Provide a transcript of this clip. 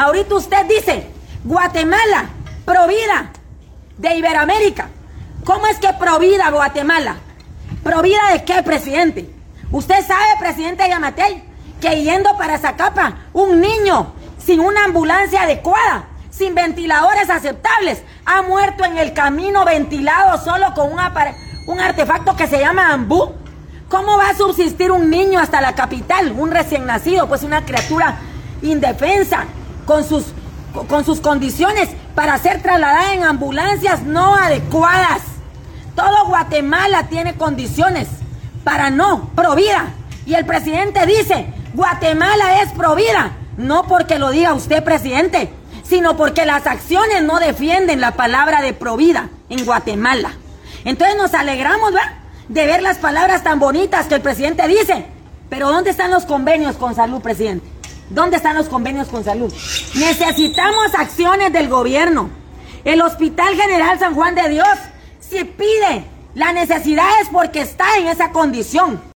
Ahorita usted dice, Guatemala, provida de Iberoamérica. ¿Cómo es que provida Guatemala? ¿Provida de qué, presidente? Usted sabe, presidente Yamatei, que yendo para Zacapa, un niño sin una ambulancia adecuada, sin ventiladores aceptables, ha muerto en el camino ventilado solo con un artefacto que se llama ambú. ¿Cómo va a subsistir un niño hasta la capital, un recién nacido, pues una criatura indefensa, con sus condiciones para ser trasladada en ambulancias no adecuadas? Todo Guatemala tiene condiciones para no, provida. Y el presidente dice, Guatemala es provida. No porque lo diga usted, presidente, sino porque las acciones no defienden la palabra de provida en Guatemala. Entonces nos alegramos, ¿verdad?, de ver las palabras tan bonitas que el presidente dice. Pero ¿dónde están los convenios con salud, presidente? ¿Dónde están los convenios con salud? Necesitamos acciones del gobierno. El Hospital General San Juan de Dios, si pide la necesidad es porque está en esa condición.